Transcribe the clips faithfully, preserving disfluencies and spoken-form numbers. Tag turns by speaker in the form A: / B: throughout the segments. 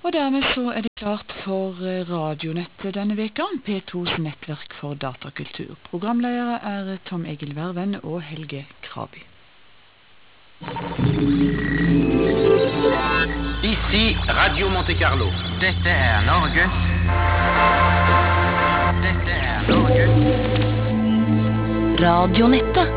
A: Og dermed så er det klart for Radionettet denne veken, P to's nettverk for datakultur. Programledere er Tom Egil Verven og Helge Kraby.
B: Ici Radio Monte Carlo.
C: Dette er Norge. Dette er Norge.
D: Radionettet.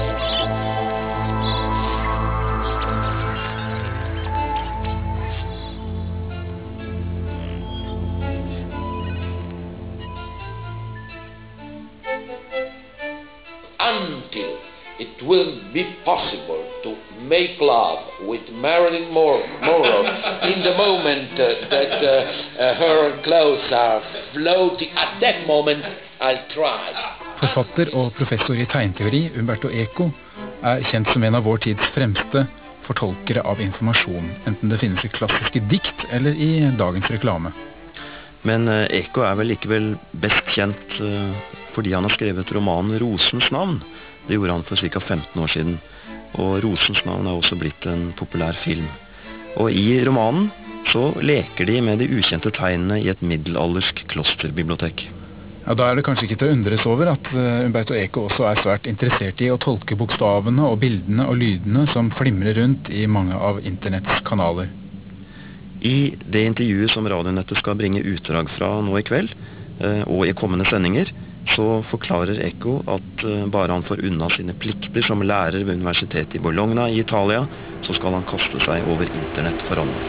E: Until it will be possible to make love with Marilyn Monroe in the moment uh, that uh, uh, her clothes are floating. At that moment, I'll try.
F: Forfatter og professor i tegnteori, Umberto Eco, er kjent som en av vår tids fremste fortolkere av informasjon, enten det finnes i klassiske dikt eller i dagens reklame.
G: Men Eco er vel likevel best kjent fordi han har skrevet romanen Rosens navn. Det gjorde han for ca. femten år siden, og Rosens navn er også blitt en populær film. Og i romanen så leker de med de ukjente tegnene i et middelaldersk klosterbibliotek.
F: Ja, da er det kanskje ikke til å undres over at Umberto Eco også er svært interessert i å tolke bokstavene og bildene og lydene som flimrer rundt i mange av internetts kanaler.
G: I det intervjuet som Radionettet skal bringe utdrag fra nå i kveld, og i kommende sendinger, så forklarer Eco at bare han får unna sine plikter som lærer ved universitetet i Bologna i Italia, så skal han kaste seg over internett for alvor.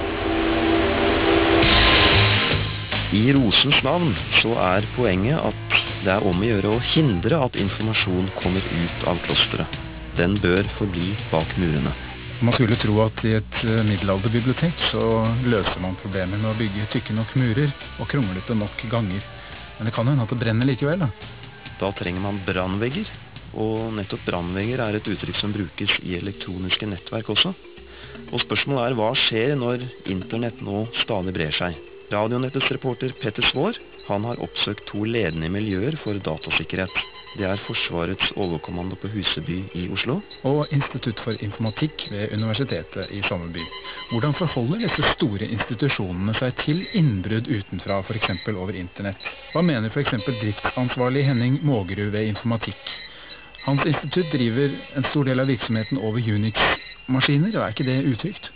G: I Rosens navn så er poenget at det er om å gjøre å hindre at informasjon kommer ut av klosteret. Den bør forbli bak murene.
F: Man skulle tro at i et middelalderbibliotek så løser man problemet med å bygge tykke nok murer og kronglete nok ganger. Men det kan jo hende at det brenner likevel, da.
G: Da trenger man brannvegger, og nettopp brannvegger er et uttrykk som brukes i elektroniske nettverk også. Og spørsmålet er, hva skjer når internett nå stadig brer seg? Radionettets reporter Petter Svår, han har oppsøkt to ledende miljøer for datasikkerhet. Det er Forsvarets overkommando på Huseby i Oslo.
F: Og Institutt for informatikk ved Universitetet i samme by. Hvordan forholder disse store institusjonene seg til innbrudd utenfra, for eksempel over internett? Hva mener for eksempel driftsansvarlig Henning Mågerud ved informatikk? Hans institutt driver en stor del av virksomheten over Unix-maskiner, og er ikke det utrygt?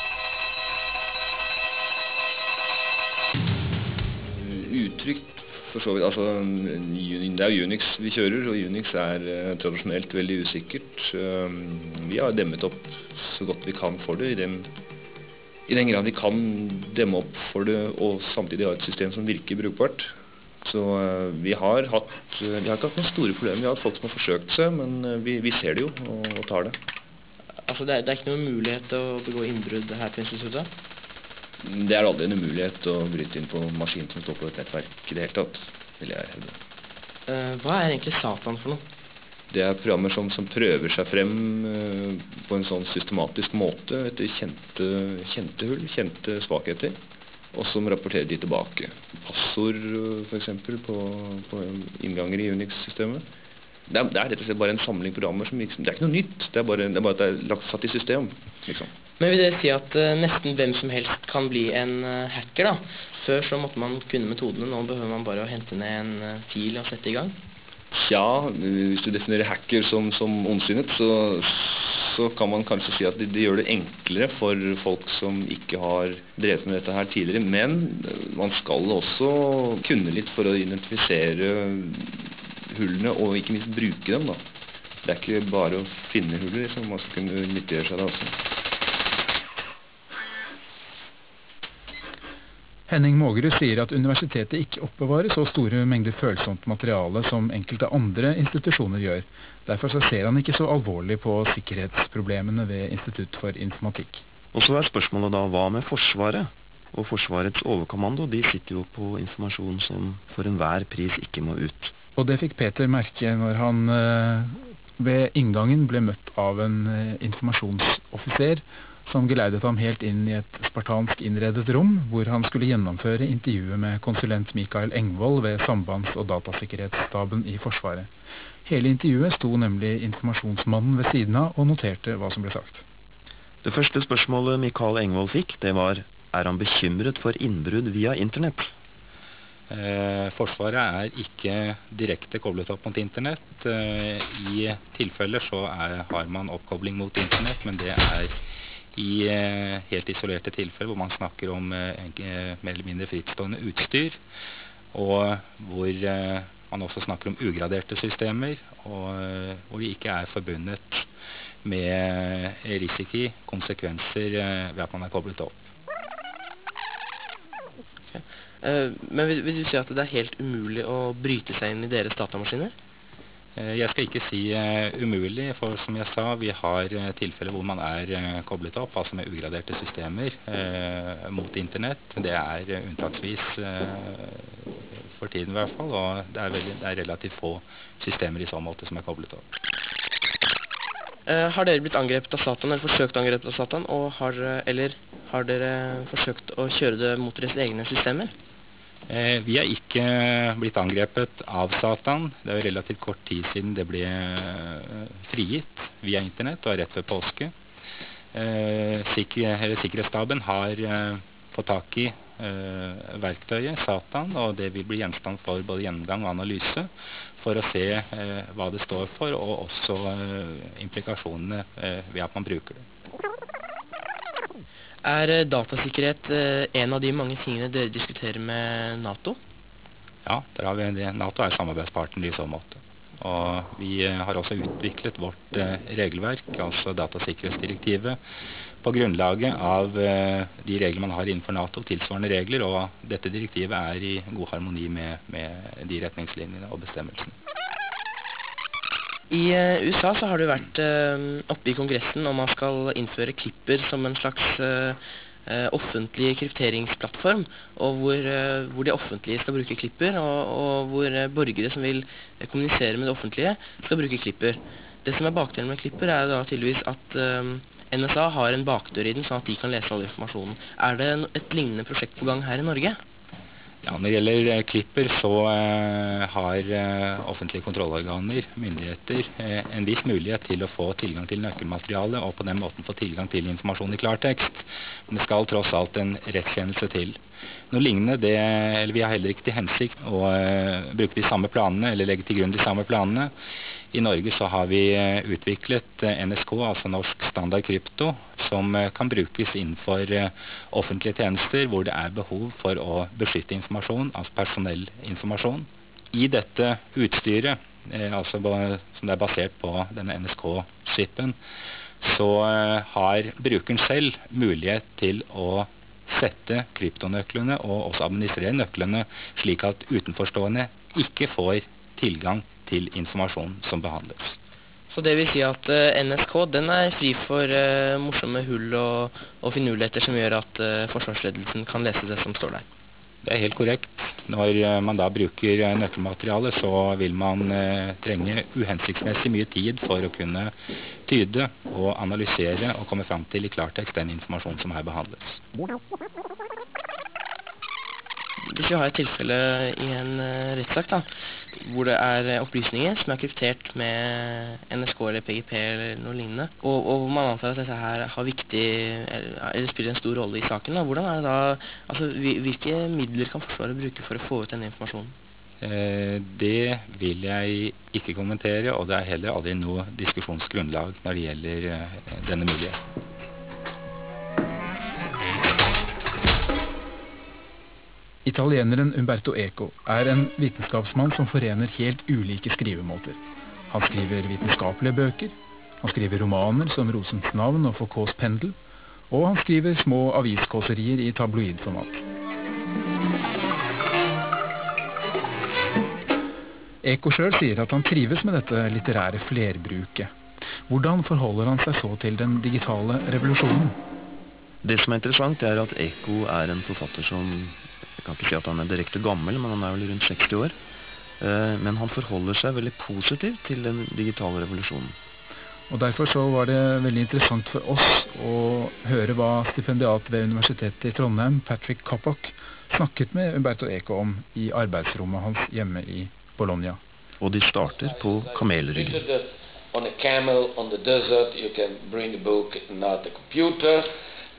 H: Utrygt for så vidt, altså det er Unix vi kjører, og Unix er uh, tradisjonelt veldig usikkert. Uh, vi har demmet opp så godt vi kan for det, i den, i den grad vi kan demme opp for det, og samtidig ha et system som virker brukbart. Så uh, vi har hatt, uh, vi har ikke hatt noen store problemer, vi har hatt folk som har forsøkt seg, men uh, vi, vi ser det jo, og, og tar det.
I: Altså det er, det er ikke noen mulighet til å begå innbrudd her på instituttet?
H: Det er aldri en umulighet å bryte inn på maskinen som står på et nettverk i det hele tatt, vil jeg hevde.
I: Uh, hva er egentlig Satan for noe?
H: Det er programmer som, som prøver seg frem uh, på en sånn systematisk måte etter kjente, kjente hull, kjente svakheter, og som rapporterer de tilbake. Passord uh, for eksempel på, på innganger i Unix-systemet. Det er, det er rett og slett bare en samling programmer som liksom, det er ikke noe nytt, det er bare, det er bare at det er lagt satt i system, liksom.
I: Men vil det si at uh, nesten hvem som helst kan bli en uh, hacker da? Før så måtte man kunne metodene, nå behøver man bare å hente ned en uh, fil og sette i gang?
H: Ja, hvis du definerer hacker som, som ondsinnet, så, så kan man kanskje si at det, det gjør det enklere for folk som ikke har drevet med dette her tidligere, men man skal også kunne litt for å identifisere hullene og ikke minst bruke dem da. Det er ikke bare å finne huller, liksom. Man skal kunne nyttiggjøre seg det også.
F: Henning Mågerud sier at universitetet ikke oppbevarer så store mengder følsomt materiale som enkelte andre institusjoner gjør. Derfor så ser han ikke så alvorlig på sikkerhetsproblemene ved Institutt for informatikk.
G: Og så er spørsmålet da, hva med Forsvaret? Og Forsvarets overkommando, de sitter jo på informasjon som for enhver pris ikke må ut.
F: Og det fikk Peter merke når han eh, ved inngangen ble møtt av en eh, informasjonsoffiser som geleidet ham helt inn i et spartansk innredet rom, hvor han skulle gjennomføre intervjuet med konsulent Mikael Engvold ved sambands- og datasikkerhetsstaben i Forsvaret. Hele intervjuet sto nemlig informasjonsmannen ved siden av og noterte hva som ble sagt.
G: Det første spørsmålet Mikael Engvold fikk, det var: Er han bekymret for innbrudd via internett?
D: Eh, Forsvaret er ikke direkte koblet opp mot internett. Eh, I tilfeller så er, har man oppkobling mot internett, men det er i eh, helt isolerte tilfeller hvor man snakker om eh, mer eller mindre frittstående utstyr, og hvor eh, man også snakker om ugraderte systemer, og eh, hvor de ikke er forbundet med risiko, konsekvenser eh, ved at man er koblet opp.
I: Okay. Uh, men vil, vil du si at det er helt umulig å bryte seg inn i deres datamaskiner?
D: Uh, jeg skal ikke si uh, umulig, for som jeg sa, vi har uh, tilfeller hvor man er uh, koblet opp, altså med ugraderte systemer uh, mot internett. Det er uh, unntaksvis uh, for tiden i hvert fall, og det er, veldig, det er relativt få systemer i så måte som er koblet opp.
I: Uh, har dere blitt angrepet av Satan, eller forsøkt angrepet av Satan, og har, eller har dere forsøkt å kjøre det mot deres egne systemer?
D: Eh, vi er ikke blitt angrepet av Satan. Det er jo relativt kort tid siden det ble eh, frigitt via internett, og rett ved påske. Eh, sikre, sikkerhetsstaben har eh, fått tak i eh, verktøyet Satan, og det vil bli gjenstand for både gjennomgang og analyse, for å se eh, hva det står for, og også eh, implikasjonene eh, ved at man bruker det.
I: Er eh, datasikkerhet eh, en av de mange tingene dere diskuterer med NATO?
D: Ja, der har vi det. NATO er samarbeidspartner i så måte. Og vi eh, har også utviklet vårt eh, regelverk, altså datasikkerhetsdirektivet, på grunnlaget av eh, de regler man har innenfor NATO, tilsvarende regler, og dette direktivet er i god harmoni med, med de retningslinjene og bestemmelsene.
I: I uh, U S A så har det vært uh, oppe i kongressen om man skal innføre Clipper som en slags uh, uh, offentlig krypteringsplattform, og hvor, uh, hvor de offentlige skal bruke Clipper, og, og hvor uh, borgere som vil uh, kommunisere med det offentlige skal bruke Clipper. Det som er bakdelen med Clipper er da tydeligvis at uh, N S A har en bakdør i den, sånn at de kan lese all informasjonen. Er det et lignende prosjekt på gang her i Norge?
D: Ja, når det gjelder eh, Clipper, så eh, har eh, offentlige kontrollorganer, myndigheter, eh, en viss mulighet til å få tilgang til nøkkelmateriale, og på den måten få tilgang til informasjon i klartekst. Men det skal tross alt en rettskjennelse til. Noe lignende, det, eller vi har heller ikke til hensikt å eh, bruke de samme planene, eller legge til grunn de samme planene. I Norge så har vi eh, utviklet eh, N S K, altså Norsk Standard Krypto, som eh, kan brukes innenfor eh, offentlige tjenester hvor det er behov for å beskytte informasjon, altså personellinformasjon. I dette utstyret, eh, altså som det er basert på denne N S K-chipen, så eh, har brukeren selv mulighet til å sette kryptonøklene og også administrere nøklene slik at utenforstående ikke får tilgang til informasjon som behandles.
I: Så det vil si at uh, N S K den er fri for uh, morsomme hull og, og finurligheter som gjør at uh, forsvarsledelsen kan lese det som står der?
D: Det er helt korrekt. Når uh, man da bruker uh, nøkkelmateriale, så vil man uh, trenge uhensiktsmessig mye tid for å kunne tyde og analysere og komme fram til i klartekst den informasjonen som her behandles.
I: Hvis vi har et tilfelle i en uh, rettssak da, hvor det er uh, opplysninger som er kryptert med N S K eller P G P eller noe lignende, og, og hvor man antar at dette her har viktig, eller, eller spiller en stor rolle i saken, da, hvordan er det da, altså hvilke midler kan Forsvaret bruke for å få ut denne informasjonen?
D: Eh, det vil jeg ikke kommentere, og det er heller aldri noe diskusjonsgrunnlag når det gjelder eh, denne muligheten.
F: Italieneren Umberto Eco er en vitenskapsmann som forener helt ulike skrivemåter. Han skriver vitenskapelige bøker, han skriver romaner som Rosens navn og Foucaults pendel, og han skriver små aviskåserier i tabloidformat. Eco selv sier at han trives med dette litterære flerbruket. Hvordan forholder han seg så til den digitale revolusjonen?
G: Det som er interessant er at Eco er en forfatter som, jeg kan ikke si at han er direkte gammel, men han er vel rundt seksti år. Men han forholder seg veldig positivt til den digitale revolusjonen.
F: Og derfor så var det veldig interessant for oss å høre hva stipendiat ved Universitetet i Trondheim, Patrick Koppock, snakket med Umberto Eco om i arbeidsrommet hans hjemme i Bologna.
G: Og de starter på kamelryggen.
E: On a camel on the desert, you can bring a book, not a computer.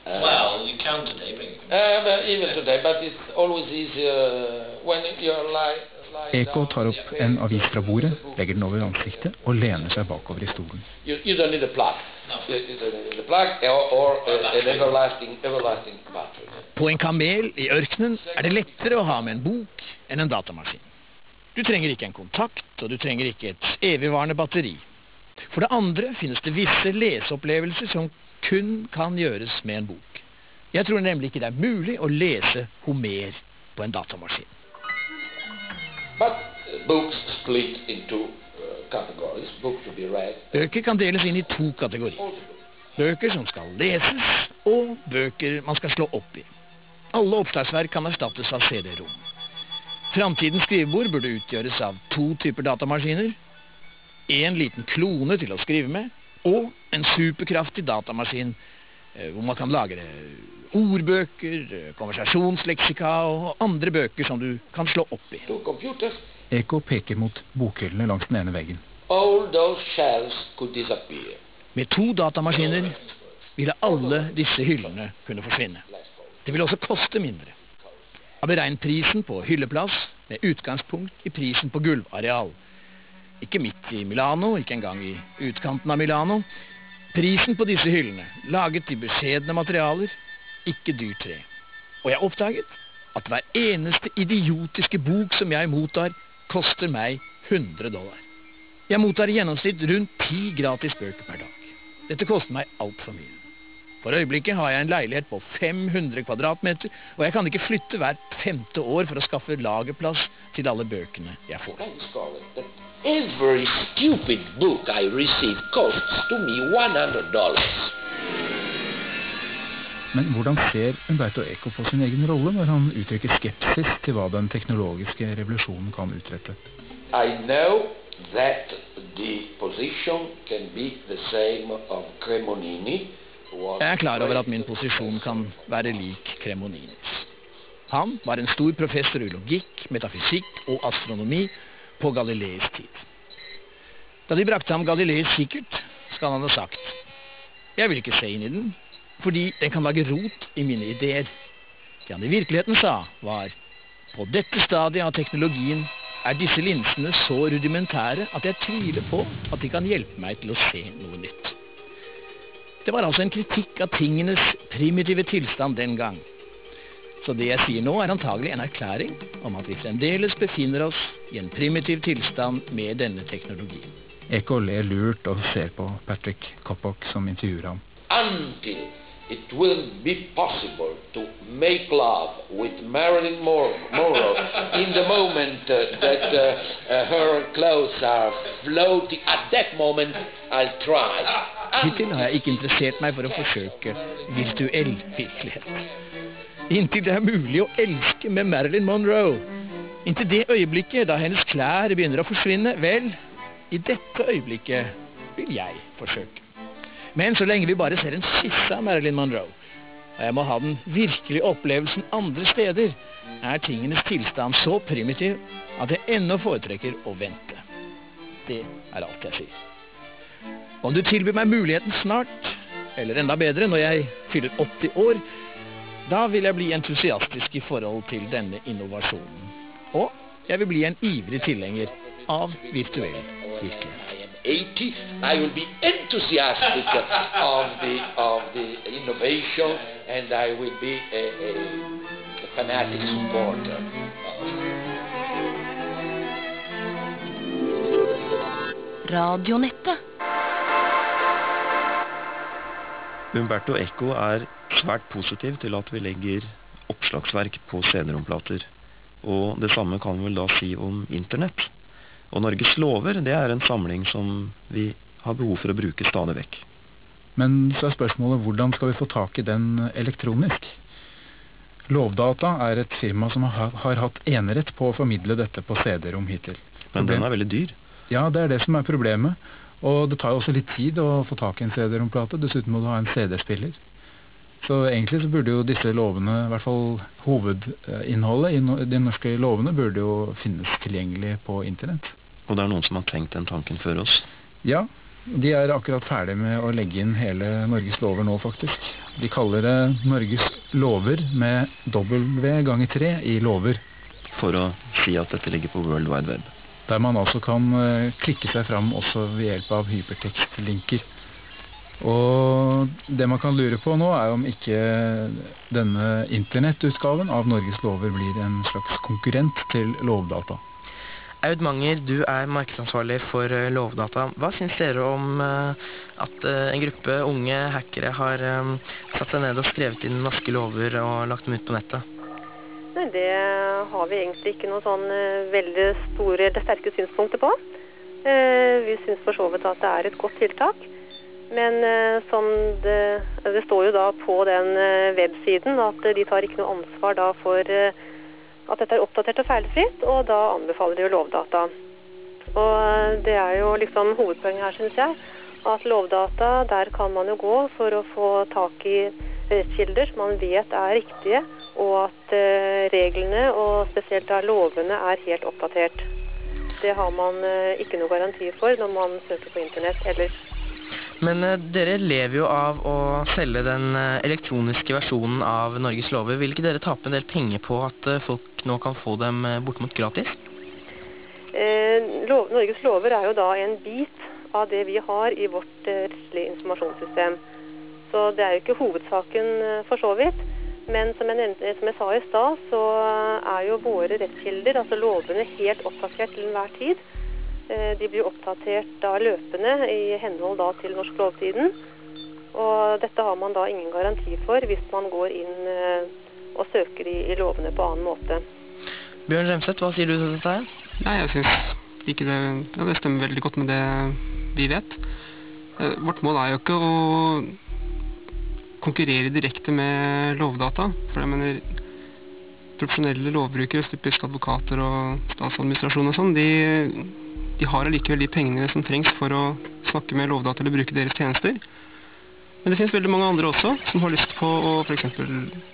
E: Uh,
B: Well, you can today, but you
E: uh, but even today, but it's always easier when you're like.
F: Eko tar opp en avis fra bordet, legger den over ansiktet og lener seg bakover i stolen.
E: You, you don't need a plug. You, you don't need a plug or, or uh, an everlasting, everlasting battery.
J: På en kamel i ørkenen er det lettere å ha med en bok enn en datamaskin. Du trenger ikke en kontakt, og du trenger ikke et evigvarende batteri. For det andre finnes det visse leseopplevelser som kun kan gjøres med en bok. Jeg tror nemlig ikke det er mulig å lese Homer på en datamaskin.
E: But uh, books split into uh, categories. Book to be read.
J: Bøker kan deles inn i to kategorier. Bøker som skal leses, og bøker man skal slå opp i. Alle oppslagsverk kan erstattes av C D-rom. Framtidens skrivebord burde utgjøres av to typer datamaskiner, en liten klone til å skrive med, og en superkraftig datamaskin eh, hvor man kan lagre ordbøker, konversasjonsleksika og andre bøker som du kan slå opp i.
F: Eko peker mot bokhyllene langs den ene veggen.
E: All those shelves could disappear.
J: Med to datamaskiner ville alle disse hyllene kunne forsvinne. Det ville også koste mindre. Har beregnet prisen på hylleplass med utgangspunkt i prisen på gulvareal. Ikke midt i Milano, ikke engang i utkanten av Milano. Prisen på disse hyllene, laget i beskjedne materialer, ikke dyrt tre. Og jeg oppdaget at hver eneste idiotiske bok som jeg mottar, koster meg hundre dollar. Jeg mottar i gjennomsnitt rundt ti gratis bøker per dag. Dette koster meg alt for mye. For øyeblikket har jeg en leilighet på fem hundre kvadratmeter, og jeg kan ikke flytte hvert femte år for å skaffe lagerplass til alle bøkene jeg får.
E: Every stupid book I receive costs to me one hundred dollars.
F: Men hvordan ser Umberto Eco på sin egen rolle når han uttrykker skepsis til hva den teknologiske revolusjonen kan utrette?
E: I know that the position can be the same of Cremonini.
J: Jeg er klar over at min posisjon kan være lik Cremoninis. Han var en stor professor i logikk, metafysikk og astronomi på Galileis tid. Da de brakte ham Galileis kikkert, skal han ha sagt: jeg vil ikke se inn i den, fordi den kan lage rot i mine ideer. Det han i virkeligheten sa var: på dette stadiet av teknologien er disse linsene så rudimentære at jeg tviler på at de kan hjelpe meg til å se noe nytt. Det var altså en kritikk av tingenes primitive tilstand den gang. Så det jeg sier nå er antagelig en erklæring om at vi fremdeles befinner oss i en primitiv tilstand med denne teknologien.
F: Eko ler lurt og ser på Patrick Koppock som intervjuer ham.
E: Until it will be possible to make love with Marilyn Monroe in the moment uh, that uh, uh, her clothes are floating, at that moment I'll try.
J: Hittil har jeg ikke interessert meg for å forsøke virtuell virkelighet. Inntil det er mulig å elske med Marilyn Monroe. Inntil det øyeblikket da hennes klær begynner å forsvinne, vel, i dette øyeblikket vil jeg forsøke. Men så lenge vi bare ser en skisse av Marilyn Monroe, og jeg må ha den virkelige opplevelsen andre steder, er tingenes tilstand så primitiv at jeg ennå foretrekker å vente. Det er alt jeg sier. Om du tilbyr meg muligheten snart, eller enda bedre når jeg fyller åtti år, da vil jeg bli entusiastisk i forhold til denne innovasjonen. Og jeg vil bli en ivrig tilhenger av virtuell virkelighet.
E: eighty, I will be enthusiastic of the of the innovation, and I will be a, a, a fanatic supporter.
K: Radionettet.
G: Umberto Eco er svært positiv til at vi legger oppslagsverk på C D-romplater, og det samme kan vi vel da si om internett. Og Norges lover, det er en samling som vi har behov for å bruke stadig vekk.
F: Men så er spørsmålet, hvordan skal vi få tak i den elektronisk? Lovdata er et firma som har, har hatt enerett på å formidle dette på C D-rom hittil.
G: Men den er veldig dyr.
F: Ja, det er det som er problemet. Og det tar jo også litt tid å få tak i en C D-romplate. Dessuten må du ha en C D-spiller. Så egentlig så burde jo disse lovene, i hvert fall hovedinnholdet i de norske lovene, burde jo finnes tilgjengelig på internett.
G: Og det er noen som har tenkt den tanken før oss?
F: Ja, de er akkurat ferdig med å legge inn hele Norges lover nå faktisk. De kaller det Norges lover med W ganger tre i lover.
G: For å si at dette ligger på World Wide Web.
F: Der man altså kan uh, klikke seg fram også ved hjelp av hypertekstlinker. Og det man kan lure på nå er om ikke denne internettutgaven av Norges lover blir en slags konkurrent til Lovdata.
I: Aud Manger, du er markedsansvarlig for uh, Lovdata. Hva synes dere om uh, at uh, en gruppe unge hackere har um, satt seg ned og skrevet inn norske lover og lagt dem ut på nettet?
K: Nei, det har vi egentlig ikke noen sånn uh, veldig store eller sterke synspunkter på. Uh, vi synes for så vidt at det er et godt tiltak. Men uh, som det, det står jo da på den uh, websiden at uh, de tar ikke noe ansvar da for uh, at dette er oppdatert og feilfritt, og da anbefaler de jo Lovdata. Og uh, det er jo liksom hovedpoenget her, synes jeg, at Lovdata, der kan man jo gå for å få tak i rettskilder som man vet er riktige, og at uh, reglene og spesielt da lovene er helt oppdatert. Det har man uh, ikke noe garanti for når man søker på internett ellers.
I: Men uh, dere lever jo av å selge den uh, elektroniske versjonen av Norges lover. Vil ikke dere tape en del penger på at uh, folk nå kan få dem uh, bortimot gratis?
K: Uh, lov, Norges lover er jo da en bit av det vi har i vårt uh, rettslige informasjonssystem. Så det er jo ikke hovedsaken uh, for så vidt. Men som jeg, nevnte, som jeg sa i stad, så er jo våre rettskilder, altså lovene, helt oppdatert til enhver tid. De blir oppdatert da løpende i henhold da til Norsk Lovtiden. Og dette har man da ingen garanti for hvis man går inn og søker i, i lovene på annen måte.
I: Bjørn Remseth, hva sier du til dette her?
L: Nei, jeg synes ikke det, ja, det stemmer veldig godt med det vi vet. Vårt mål er jo ikke å konkurrere direkte med Lovdata, for jeg mener profesjonelle lovbrukere, typisk advokater og statsadministrasjon og sånn, de, de har allikevel de pengene som trengs for å snakke med Lovdata eller bruke deres tjenester. Men det finnes veldig mange andre også som har lyst på å for eksempel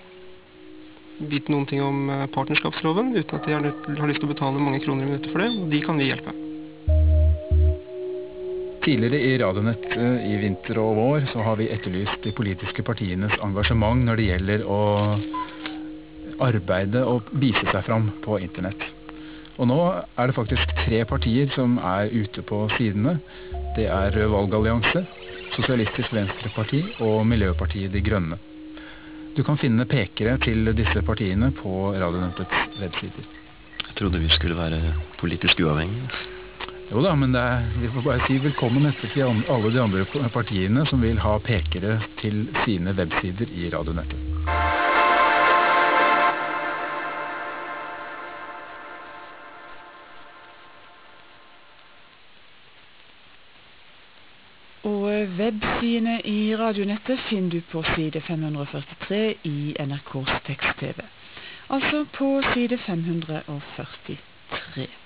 L: vite noen ting om partnerskapsloven uten at de har, har lyst til å betale mange kroner i minuttet for det, og de kan vi hjelpe.
F: Tidligere i Radionett i vinter og vår så har vi etterlyst de politiske partienes engasjement når det gjelder å arbeide og vise seg fram på internett. Og nå er det faktisk tre partier som er ute på sidene. Det er Valgallianse, Sosialistisk Venstreparti og Miljøpartiet De Grønne. Du kan finne pekere til disse partiene på Radionettets websider.
G: Jeg trodde vi skulle være politisk uavhengige.
F: Jo da, men det er, vi får bare si velkommen etter til alle de andre partiene som vil ha pekere til sine websider i Radionettet.
A: Og websidene i Radionettet finner du på side fem hundre førtitre i N R K's tekst-T V. Altså på side fem hundre førtitre.